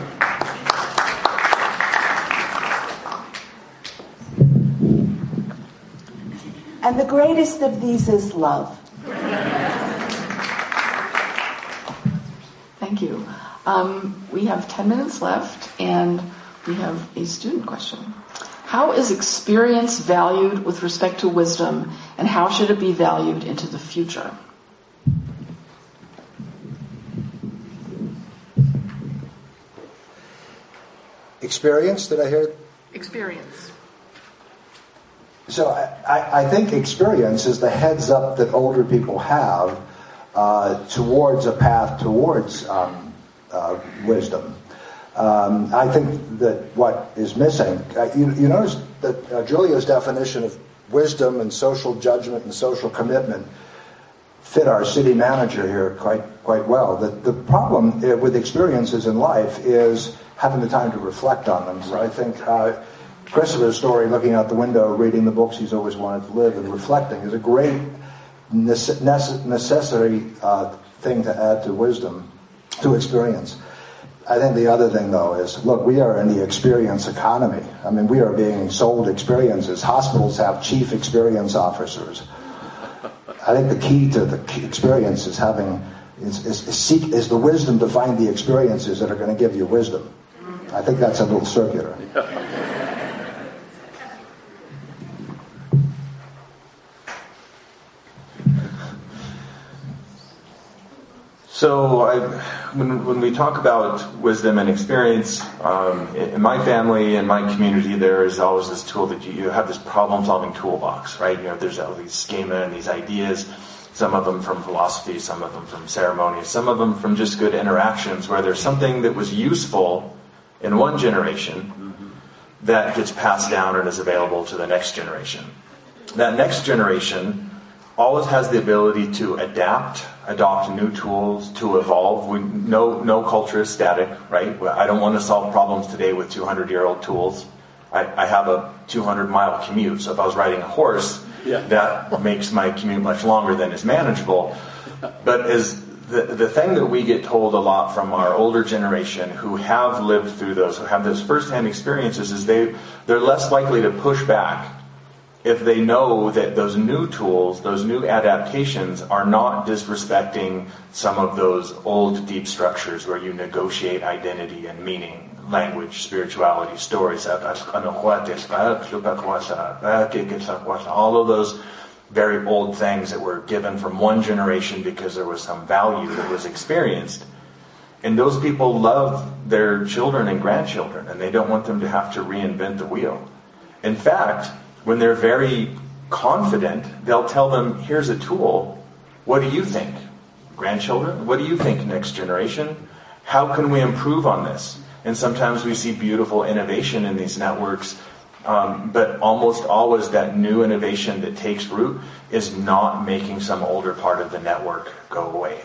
And the greatest of these is love. Thank you. We have 10 minutes left, and we have a student question. How is experience valued with respect to wisdom, and how should it be valued into the future? Experience, did I hear? Experience. So I think experience is the heads up that older people have towards a path towards wisdom. I think that what is missing, you notice that Julia's definition of wisdom and social judgment and social commitment fit our city manager here quite well. The problem with experiences in life is having the time to reflect on them. So I think Christopher's story, looking out the window, reading the books he's always wanted to live, and reflecting is a great necessary thing to add to wisdom, to experience. I think the other thing, though, is, look, we are in the experience economy. I mean, we are being sold experiences. Hospitals have chief experience officers. I think the key to the experience is is the wisdom to find the experiences that are going to give you wisdom. I think that's a little circular. So when we talk about wisdom and experience, in my family and my community, there is always this tool that you have this problem-solving toolbox, right? There's all these schema and these ideas, some of them from philosophy, some of them from ceremony, some of them from just good interactions, where there's something that was useful in one generation that gets passed down and is available to the next generation. That next generation always has the ability to adopt new tools, to evolve. No culture is static, right? I don't want to solve problems today with 200-year-old tools. I have a 200-mile commute, so if I was riding a horse, that makes my commute much longer than is manageable. But as the thing that we get told a lot from our older generation who have lived through those, who have those first-hand experiences, is they're less likely to push back if they know that those new tools, those new adaptations are not disrespecting some of those old deep structures where you negotiate identity and meaning, language, spirituality, stories, all of those very old things that were given from one generation because there was some value that was experienced. And those people love their children and grandchildren, and they don't want them to have to reinvent the wheel. In fact, when they're very confident, they'll tell them, here's a tool. What do you think? Grandchildren, what do you think, next generation? How can we improve on this? And sometimes we see beautiful innovation in these networks, but almost always that new innovation that takes root is not making some older part of the network go away.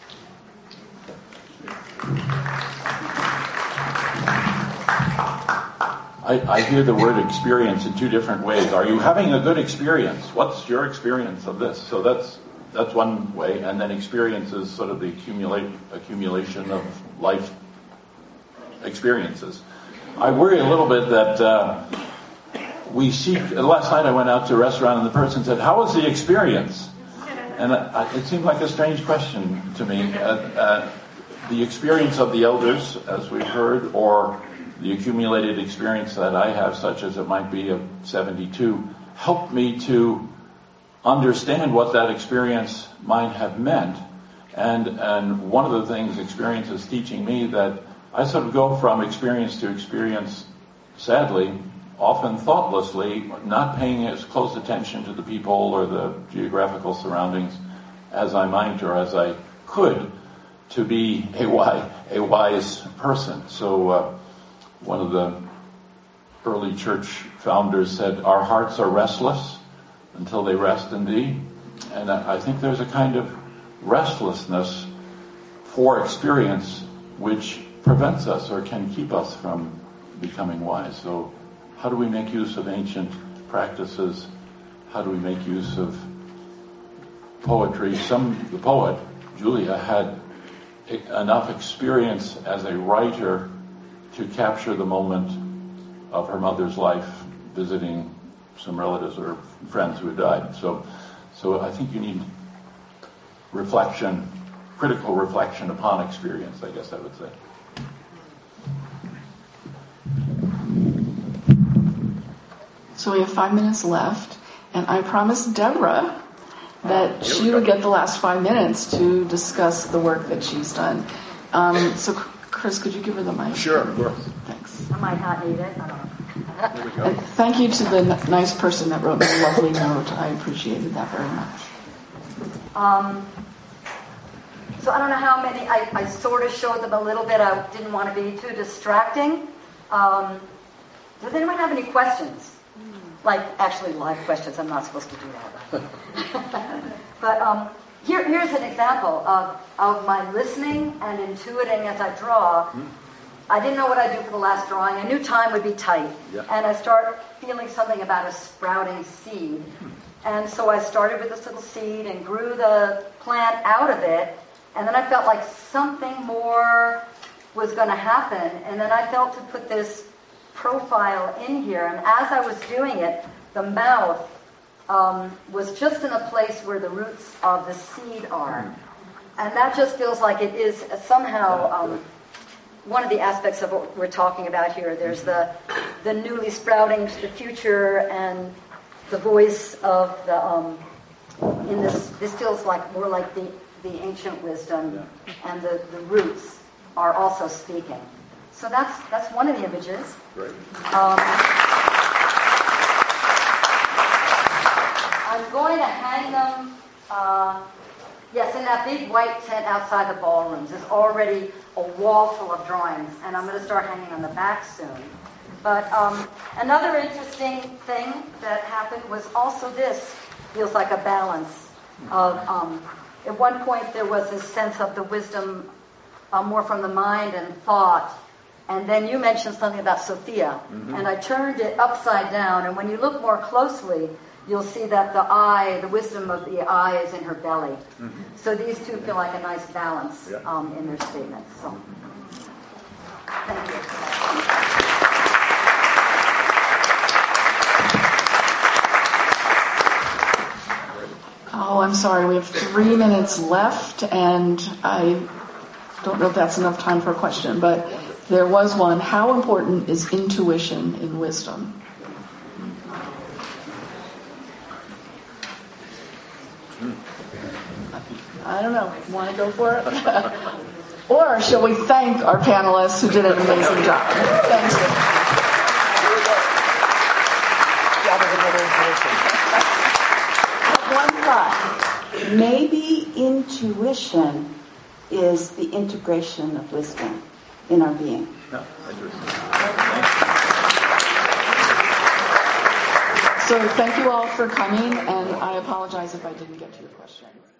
I hear the word experience in two different ways. Are you having a good experience? What's your experience of this? So that's one way, and then experience is sort of the accumulation of life experiences. I worry a little bit that we seek. Last night I went out to a restaurant and the person said, "How was the experience?" And it seemed like a strange question to me. The experience of the elders, as we've heard, or the accumulated experience that I have, such as it might be of 72, helped me to understand what that experience might have meant. And one of the things experience is teaching me, that I sort of go from experience to experience, sadly, often thoughtlessly, not paying as close attention to the people or the geographical surroundings as I might or as I could to be a wise person. So one of the early church founders said, "Our hearts are restless until they rest in thee." And I think there's a kind of restlessness for experience which prevents us or can keep us from becoming wise. So how do we make use of ancient practices? How do we make use of poetry? The poet, Julia, had enough experience as a writer to capture the moment of her mother's life, visiting some relatives or friends who had died. So I think you need reflection, critical reflection upon experience, I guess I would say. So we have 5 minutes left, and I promised Deborah that she would get the last 5 minutes to discuss the work that she's done. So Chris, could you give her the mic? Sure, of course. Thanks. I might not need it. I don't know. And thank you to the nice person that wrote me a lovely note. I appreciated that very much. So I don't know how many, I sort of showed them a little bit. I didn't want to be too distracting. Does anyone have any questions? Like, actually live questions. I'm not supposed to do that. But here's an example of my listening and intuiting as I draw. I didn't know what I'd do for the last drawing. I knew time would be tight. And I start feeling something about a sprouting seed. And so I started with this little seed and grew the plant out of it. And then I felt like something more was going to happen. And then I felt to put this profile in here. And as I was doing it, the mouth was just in a place where the roots of the seed are. And that just feels like it is somehow one of the aspects of what we're talking about here. There's the newly sprouting to the future and the voice of the, in this feels like more like the ancient wisdom, and the roots are also speaking. So that's one of the images. Great. I'm going to hang them, yes, in that big white tent outside the ballrooms. There's already a wall full of drawings, and I'm going to start hanging on the back soon. But another interesting thing that happened was also this feels like a balance of, at one point there was this sense of the wisdom more from the mind and thought. And then you mentioned something about Sophia. And I turned it upside down. And when you look more closely, you'll see that the eye, the wisdom of the eye is in her belly. So these two feel like a nice balance in their statements. So, thank you. Oh, I'm sorry. We have 3 minutes left, and I don't know if that's enough time for a question, but there was one. How important is intuition in wisdom? I don't know. Want to go for it? Or shall we thank our panelists who did an amazing job? Thank you. One thought. Maybe intuition is the integration of wisdom in our being. No, interesting. So thank you all for coming, and I apologize if I didn't get to your question.